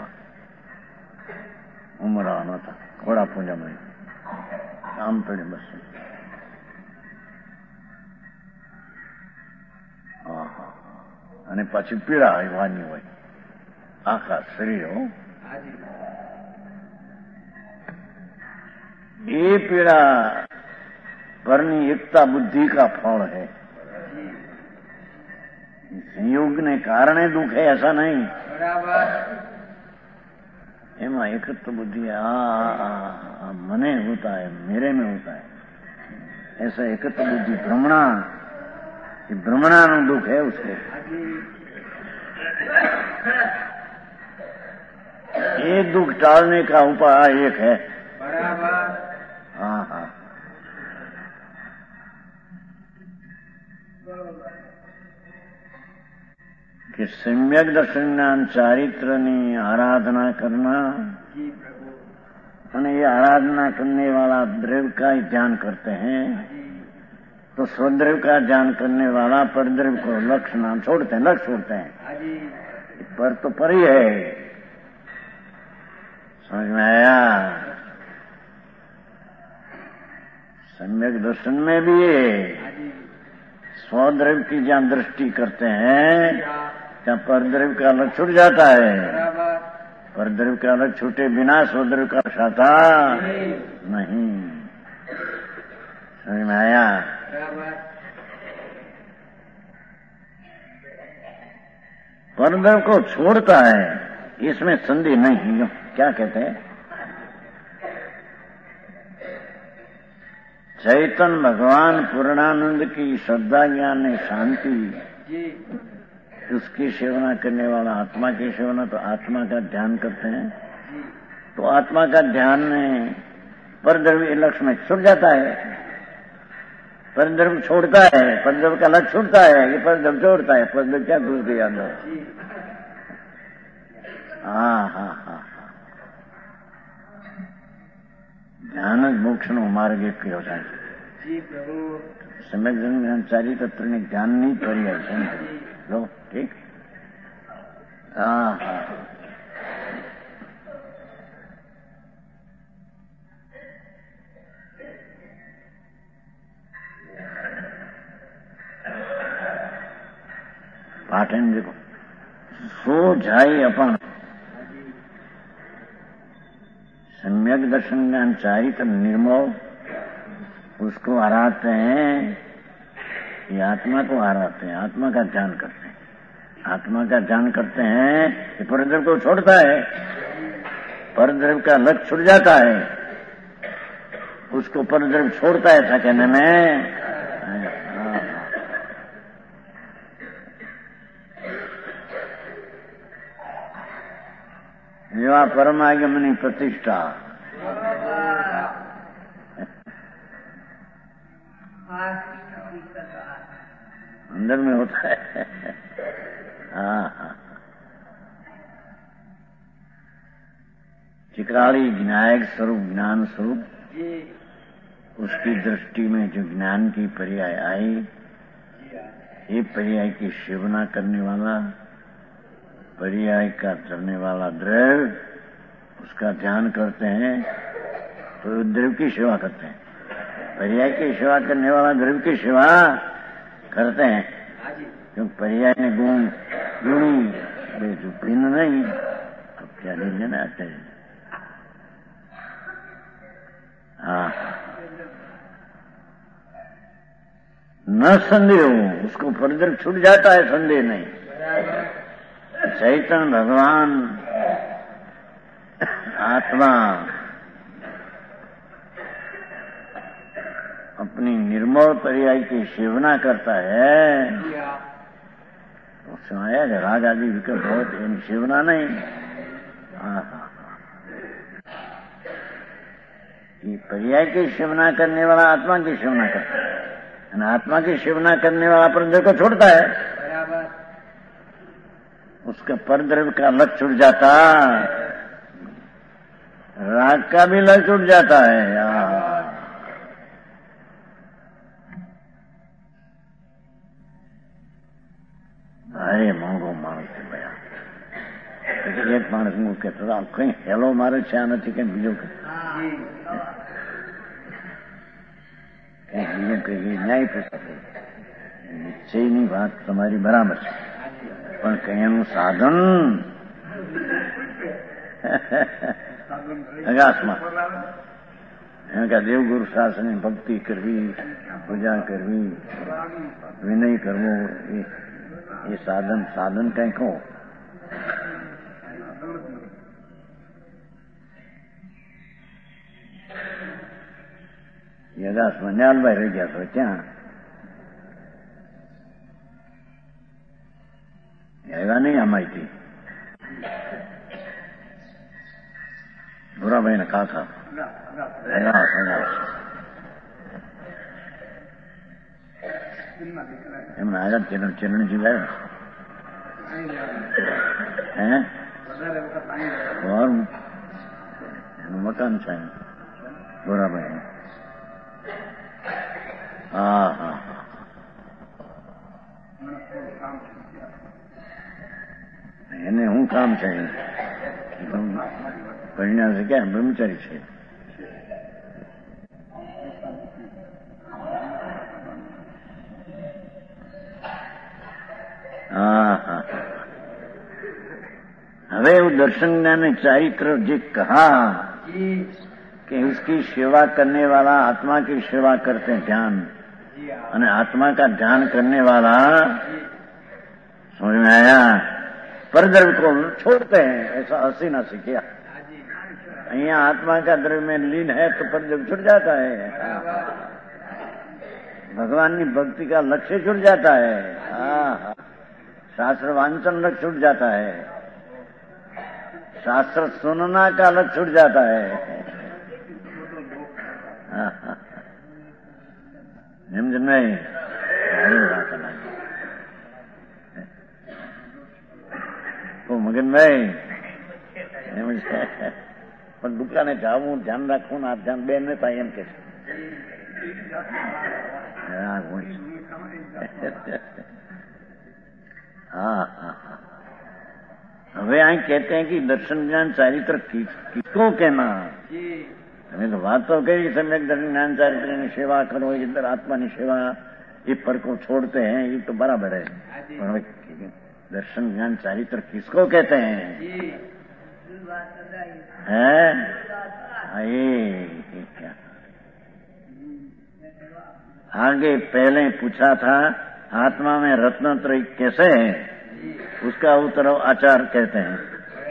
ઉમરાવા નતા ઘોડા પૂંજામાં આમ પડ્યું બસ। હા હા અને પાછી પીડા હોય વાની હોય આખા શરીર। ये पीड़ा पરની एकता बुद्धि का फल है। संयोग ने कारणें दुख है ऐसा नहीं, एमा एकत्व बुद्धि आ मने होता है, मेरे में होता है, ऐसा एकत्व बुद्धि भ्रमणा, भ्रमणा नु दुख है उसको। ये दुख टालने का उपाय एक है। हाँ हाँ कि सम्यक दर्शन ज्ञान चारित्रनी आराधना करना, और ये आराधना करने वाला द्रव्य का ही ध्यान करते हैं, तो स्वद्रव्य का ध्यान करने वाला परद्रव्य को लक्ष्य नाम छोड़ते हैं, लक्ष्य छोड़ते हैं। पर तो पर ही है, समझ में आया? सम्यक दर्शन में भी है, स्वद्रव्य की जहां दृष्टि करते हैं क्या परद्रव्य का अलग छूट जाता है? परद्रव्य का अलग छूटे बिना स्वद्रव्य का शाता नहीं। समझ में आया? परद्रव्य को छोड़ता है, इसमें संदेह नहीं। क्या कहते हैं? चैतन्य भगवान पूर्णानंद की श्रद्धा ज्ञान शांति, उसकी सेवना करने वाला आत्मा की सेवना, तो आत्मा का ध्यान करते हैं, तो आत्मा का ध्यान में परद्रव्य लक्ष्य में छूट जाता है, परद्रव्य छोड़ता है, परद्रव्य का लक्ष्य छूटता है, ये परद्रव्य छोड़ता है, परद्रव्य क्या घुस गया अंदर। हाँ हाँ हाँ ध्यान मोक्ष नो मार्ग एक हो जाए। सम्यक ज्ञान चारि तत्व ने ज्ञान नहीं पड़ी लो, ठीक। हाँ हाँ पाठन देखो, सो जाए अपन सम्यक दर्शन ज्ञान चारित्र निर्मोह, उसको हराते हैं, ये आत्मा को हराते हैं, आत्मा का ध्यान करते हैं, आत्मा का ध्यान करते हैं, ये परद्रव्य को छोड़ता है, परद्रव्य का लक्ष्य छूट जाता है, उसको परद्रव्य छोड़ता है, ऐसा कहने में। युवा परमागमनी प्रतिष्ठा अंदर में होता है। हाँ हाँ चिक्राली विनायक स्वरूप ज्ञान स्वरूप, उसकी दृष्टि में जो ज्ञान की पर्याय आई, ये पर्याय की सेवना करने वाला, पर्याय का करने वाला द्रव्य, उसका ध्यान करते हैं, तो द्रव्य की सेवा करते हैं। पर्याय की सेवा करने वाला द्रव्य की सेवा करते हैं, क्योंकि पर्याय ने गुण गुणी जो भिन्न नहीं, अब क्या नहीं लेना आते हैं। हाँ न संदेह हो, उसको परद्रव्य छूट जाता है, संदेह नहीं। चैतन्य भगवान आत्मा अपनी निर्मल पर्याय की सेवना करता है, तो सुनाया कि राग आदि विकल्प बहुत सेवना नहीं। हाँ हाँ ये पर्याय की सेवना करने वाला आत्मा की सेवना करता है, आत्मा की सेवना करने वाला परद्रव्य को छोड़ता है, उसका परद्रव्य का लक्ष्य छूट जाता, राग का भी लक्ष्य छूट जाता है। अरे मोंगो माणस है भैया, एक माणस હું કહેતો કઈ હેલો મારે છે આ નથી, કઈ બીજો કઈ બીજો કઈ ન્યાય પુસ્તક નિશ્ચયની વાત તમારી બરાબર છે, પણ કઈ એનું સાધન અગાસમાં એના દેવગુરુ શાસ્ત્રની ભક્તિ કરવી, પૂજા કરવી, વિનય કરવો, એ સાધન સાધન કઈ કહો. યદાસમાં ન્યાલભાઈ રહી ગયા તો ક્યાં આવ્યા નહીં આ માહિતી. ભૂરાભાઈ ને કાકા એમના આગળ ચરણ ચરણજી આવ્યા હે એનું મકાન છે ભૂરાભાઈ. હા હા એને શું કામ છે? પરિણામ છે ક્યાં બ્રહ્મચારી છે. हाँ हाँ हवे वो दर्शन ज्ञान ने चारित्र जी कहा कि उसकी सेवा करने वाला आत्मा की सेवा करते हैं ध्यान, और आत्मा का ध्यान करने वाला समझ में आया परद्रव्य को छोड़ते हैं. ऐसा हसी ना सीखिया. यहाँ आत्मा का द्रव्य में लीन है तो परद्रव्य छूट जाता है. भगवान की भक्ति का लक्ष्य छूट जाता है. हाँ शास्त्र वांचन लक्ष्य छूट जाता है. शास्त्र सुनना का लक्ष्य छूट जाता है. समझ नहीं તો મગનભાઈ એમ છે પણ દુકાને જાવું ધ્યાન રાખવું ને આ ધ્યાન બેન ને થાય એમ કે છે. हाँ हाँ हमें यहाँ कहते हैं कि दर्शन ज्ञान चारित्र किस, किसको कहना? हमें तो बात तो कही सम्यक दर्शन ज्ञान चारित्र की सेवा करो, इधर आत्मा की सेवा, ये पर को छोड़ते हैं, ये तो बराबर है. दर्शन ज्ञान चारित्र किसको कहते हैं? हैं? आगे पहले पूछा था आत्मा में रत्नत्रय कैसे है, उसका उत्तर आचार कहते हैं.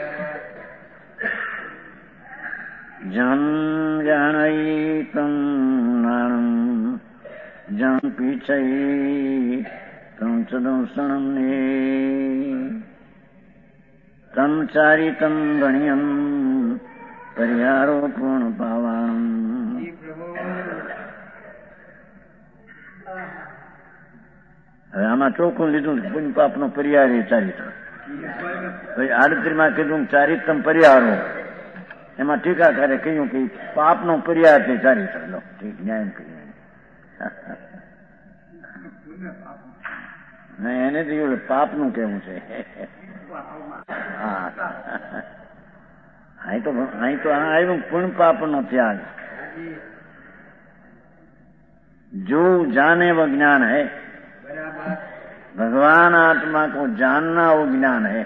जन जानयितं नाणं जन पीछयि तं च दंसनं ने तं चारितं गण्यं परिहारो पूर्ण पावाणम्. હવે આમાં ચોખ્ખું લીધું પુણ્ય પાપનો પરિહાર એ ચારિત્ર. આડત્રીમાં કીધું ચારિત્રમ પરિહારો, એમાં ટીકાકારે કહ્યું કે પાપનો પરિહાર છે ચારિત્ર. લો ઠીક ન્યાય કહ્યું. એને થયું પાપનું કેવું છે. હા અહીં તો અહીં તો આવ્યું પુણ્ય પાપનો ત્યાગ. जो जाने वो ज्ञान है, भगवान आत्मा को जानना वो ज्ञान है.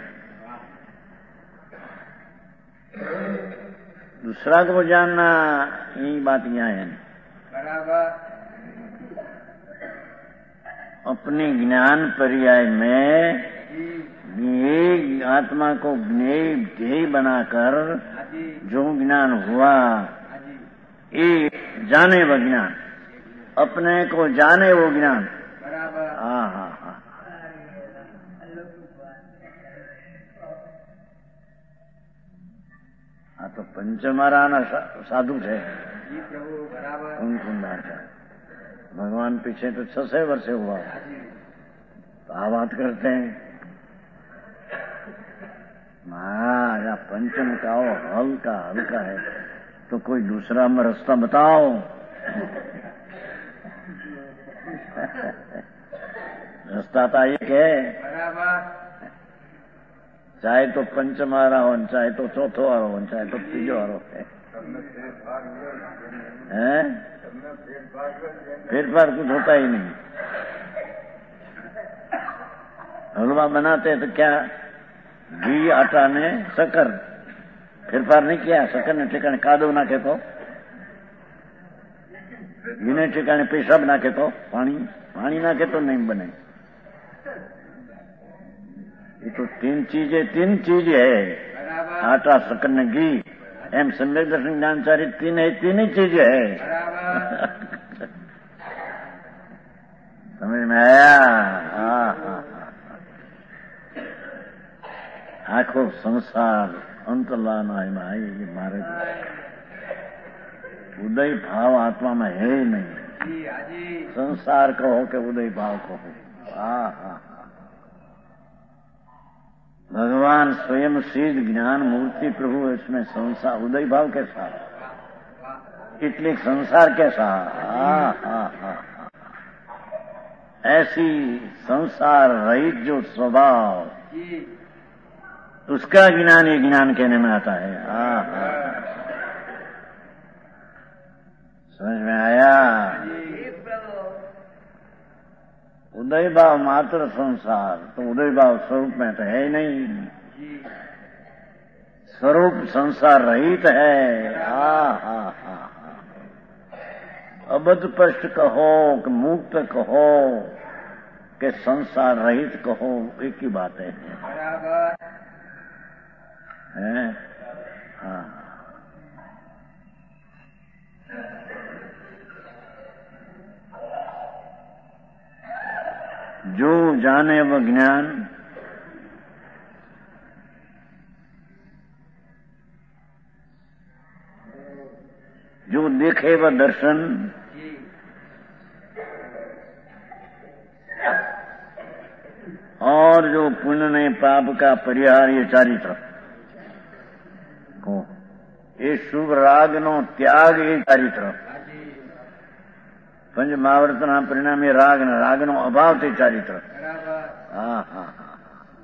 दूसरा को जानना यही बात यहाँ है. अपने ज्ञान पर्याय में ये आत्मा को ज्ञेय ध्येय बनाकर जो ज्ञान हुआ ये जाने वो ज्ञान, अपने को जाने वो ज्ञान. हाँ हाँ हाँ हाँ तो पंचमाराना साधु है भगवान पीछे तो छह सौ वर्ष हुआ. तो आ बात करते हैं हाँ पंचम का हल्का हल्का है तो कोई दूसरा में रास्ता बताओ. रास्ता तो एक है, चाहे तो पंचमारा हो, चाहे तो चौथो वारो हो, चाहे तो तीजो वारो है. फिर फार कुछ होता ही नहीं. हलवा बनाते तो क्या घी आटा ने शक्कर फिर फार नहीं किया, शक्कर ने ठिकाने कादो नाखे तो बिना ठिकाने पेशाब नाखे तो पानी पानी नाखे तो नहीं बने। ये तो तीन चीजें तीन चीजें है, आटा शक्कर घी एम सम्यक दर्शन ज्ञानचारी तीन है, तीन ही चीजें है। समझ में आया? हाँ हाँ आखो संसार अंत लाना है भाई, ये मारे उदय भाव आत्मा में है ही नहीं। संसार कहो के उदय भाव कहो। हाँ हाँ भगवान स्वयं सिद्ध ज्ञान मूर्ति प्रभु, इसमें संसार उदय भाव कैसा, इतने संसार कैसा। हाँ हाँ हाँ ऐसी संसार रहित जो स्वभाव, उसका ज्ञान ये ज्ञान कहने में आता है। हाँ हाँ समझ में आया? उदय भाव मात्र संसार, तो उदय भाव स्वरूप में तो है ही नहीं, स्वरूप संसार रहित है। हाँ हाँ हाँ अबध पष्ट कहो कि मुक्त कहो कि संसार रहित कहो, एक ही बात है। हैं? हाँ जो जाने वह ज्ञान, जो देखे वह दर्शन, और जो पुण्य ने पाप का परिहार ये चारित्र को, ये शुभ राग नो त्याग ये चारित्र, पंच महावर्तना परिणाम ये राग न राग नो अभाव थे चारित्र। हाँ हाँ हाँ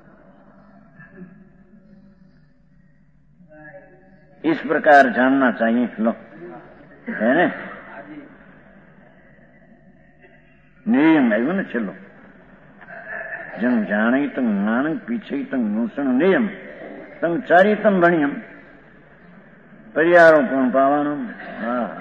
इस प्रकार जानना चाहिए। लो है ना नियम है ना, चलो जन जाने तंग नानक पीछे तंग नूसण नियम तंग चारितम भणियम परिहारों पूर्ण पावानो। हाँ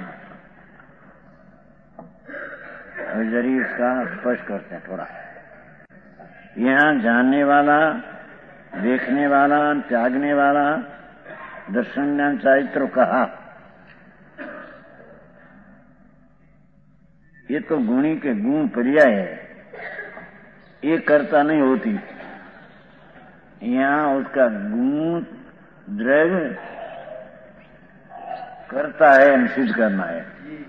जरिए इसका स्पष्ट करते हैं थोड़ा। यहाँ जानने वाला, देखने वाला, त्यागने वाला, दर्शन ज्ञान चारित्र कहा, ये तो गुणी के गुण पर्याय है, ये कर्ता नहीं होती। यहाँ उसका गुण द्रव्य करता है, सिद्ध करना है।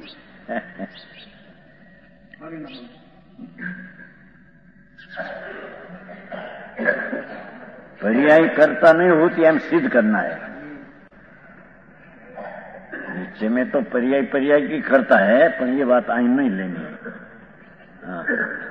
पर्याय करता नहीं होती, हम सिद्ध करना है। नीचे में तो पर्याय पर्याय की करता है, पर ये बात आई नहीं लेनी। हाँ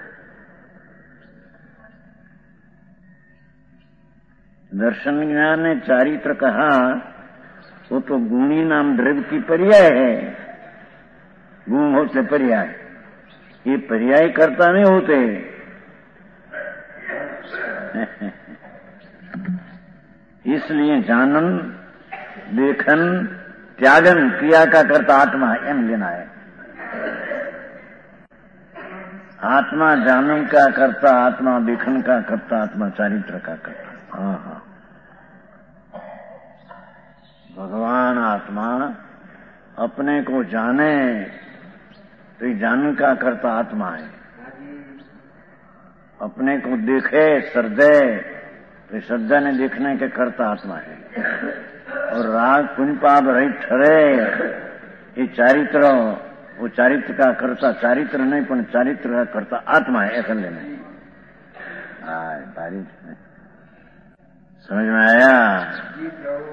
दर्शन ज्ञान ने चारित्र कहा, वो तो गुणी नाम द्रव्य की पर्याय है। गुण होते पर्याय, ये पर्याय करता नहीं होते। इसलिए जानन, देखन, त्यागन क्रिया का करता आत्मा है, एम लेना है। आत्मा जानन का करता, आत्मा देखन का करता, आत्मा चारित्र का करता। हाँ हाँ भगवान आत्मा अपने को जाने तो ये जानन का करता आत्मा है। अपने को देखे श्रद्धे तो श्रद्धा ने देखने के करता आत्मा है। और राग पुण्य पाप रहित ठहरे ये चारित्र, वो चारित्र का करता चारित्र नहीं पर चारित्र का करता आत्मा है, ऐसा लेना है। चारित्र समझ में आया?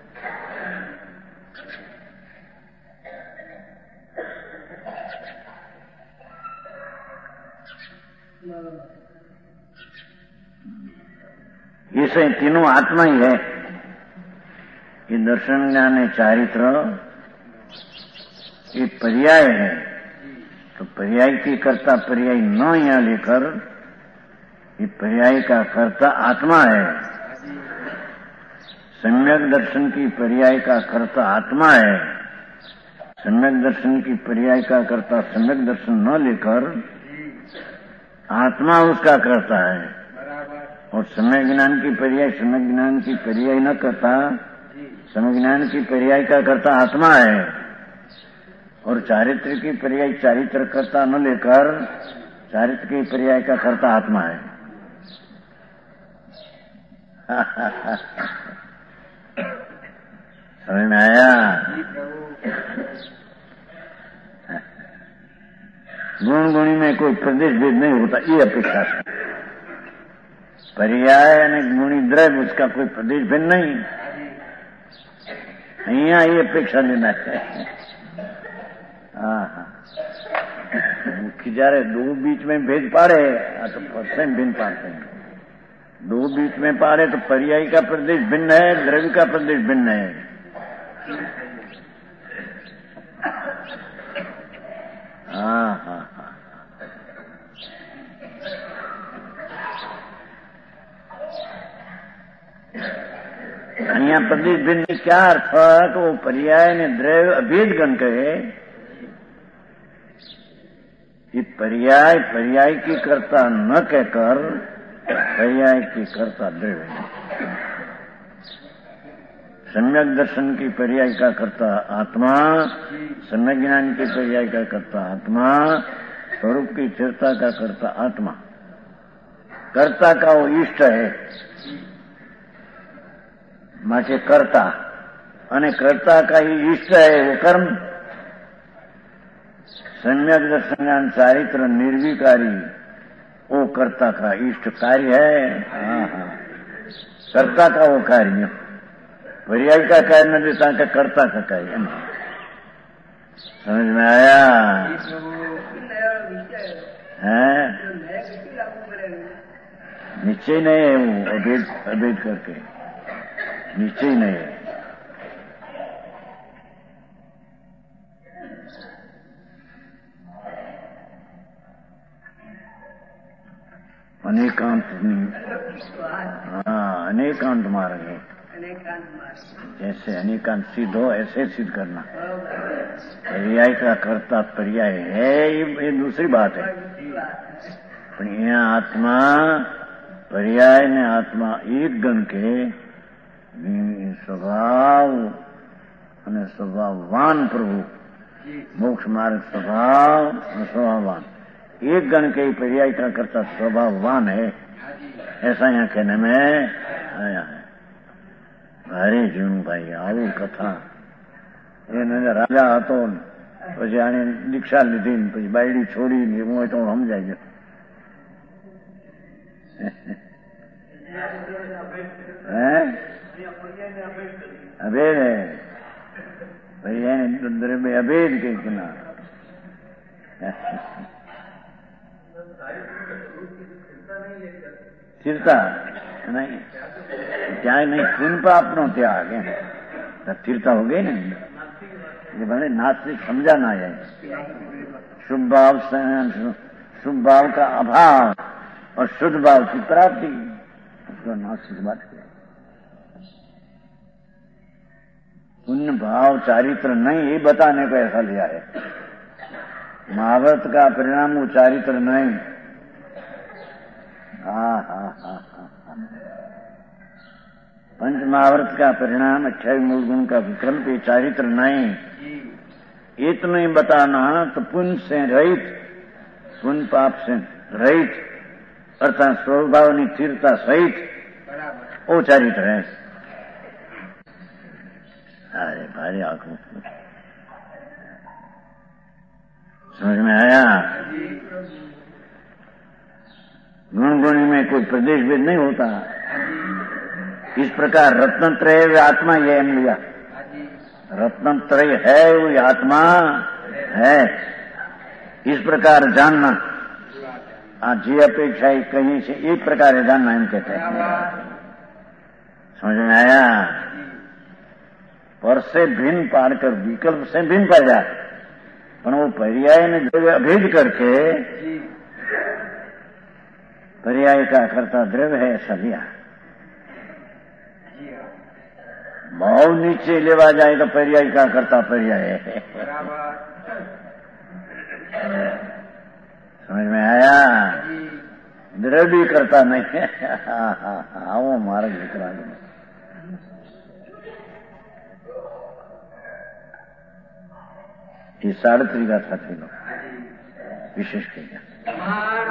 ये से तीनों आत्मा ही है। ये दर्शन ज्ञान चारित्र ये पर्याय है, तो पर्याय की कर्ता पर्याय न यहाँ लेकर ये पर्याय का कर्ता आत्मा है। सम्यक दर्शन की पर्याय का कर्ता आत्मा है। सम्यक दर्शन की पर्याय का करता सम्यक दर्शन न लेकर आत्मा उसका करता है, और सम्यक ज्ञान की पर्याय सम्यक ज्ञान की पर्याय न करता, सम्यक ज्ञान की पर्याय का करता आत्मा है, और चारित्र की पर्याय चारित्र करता न लेकर चारित्र की पर्याय का करता आत्मा है। समझ में आया? गुण गुणी में कोई प्रदेश भेद नहीं होता, ये अपेक्षा है। पर्याय यानी गुणी द्रव्य, उसका कोई प्रदेश भेद नहीं। અહીંયા ये अपेक्षा लेना है। हाँ हाँ, मुख्य जारे दो बीच में भेद पाड़े तो फर्स्ट भिन्न पाड़ते हैं। दो बीच में पाड़े तो पर्याय का प्रदेश भिन्न है, द्रव्य का प्रदेश भिन्न है। हाँ हाँ हाँ, અહીંયા પ્રદેશ ભિન્ન क्या अर्थ तो वो पर्याय ने द्रव्य अभेद गण कहे। ये पर्याय पर्याय की कर्ता न कहकर पर्याय की कर्ता द्रव्य। सम्यक दर्शन की पर्याय का कर्ता आत्मा, सम्यक ज्ञान की पर्याय का कर्ता आत्मा, स्वरूप की स्थिरता का कर्ता आत्मा। कर्ता का वो इष्ट है, माचे कर्ता, अने कर्ता का ही इष्ट है वो कर्म। सम्यक दर्शन ज्ञान चारित्र निर्विकारी वो कर्ता का इष्ट कार्य है। हाँ हाँ, कर्ता का वो कार्य, पर्याय का कार्य न देता का कर्ता का कार्य। समझ में आया? है निश्चय नहीं है वो, अभेद अभेद करके निश्चय नहीं है। अनेकांत हाँ, अनेकांत मार्ग है। जैसे अनेकांत सिद्ध हो ऐसे सिद्ध करना। पर्याय का कर्ता पर्याय है, ये दूसरी बात है। पर यहाँ आत्मा पर्याय ने आत्मा एक गण के स्वभाव અને स्वभाववान प्रभु, मोक्ष मार्ग स्वभाव और स्वभाववान एक गण के पर्याय का करता स्वभाववान है, ऐसा यहाँ कहने में आया है। अरे जीवन भाई आवी कथा એને રાજા હતો, પછી આને દીક્ષા લીધી, પછી બાયડી છોડી, હું તો સમજાઈ ગયો। અભેદ હે ભાઈ, એને દ્રવ્ય અભેદ કઈ ના स्थिरता नहीं, त्याग नहीं, खून पाप नो त्याग है, स्थिरता हो गई नहीं। ये भले नास्तिक समझा ना जाए, शुभ भाव शुभ भाव का अभाव और शुद्ध भाव की प्राप्ति, उसको नास्तिक बात है। पुण्य भाव चारित्र नहीं, ये बताने को ऐसा लिया है। महाभारत का परिणाम वो चारित्र नहीं। हाँ हाँ हाँ हाँ, पंच महाभारत का परिणाम अठाई मूल गुण का विकल्प ये चारित्र नहीं। इतना ही बताना तो पुण्य से रहित, पुण्य पाप से रहित अर्थात स्वभाव स्थिरता सहित वो चारित्र है। अरे भारी आंखों, समझ में आया? गुण गुणी में कोई प्रदेश भेद नहीं होता। इस प्रकार रत्नत्रय आत्मा ये एम लिया, रत्नत्रय है वो आत्मा है, इस प्रकार जानना। आज ये अपेक्षा है कहीं से एक प्रकार जानना हम कहते हैं। समझ में आया? पर से भिन्न पार कर विकल्प से भिन्न पड़ जाए, पर वो पर्याय ने जो अभेद करके पर्याय का कर्ता द्रव्य है ऐसा लिया। भाव नीचे लेवा जाए तो परियाई क्या करता परियाय समझ में आया दृढ़ भी करता नहीं आओ मार्ग विकराल ये साढ़े तरीका था थे लोग विशेष कहिए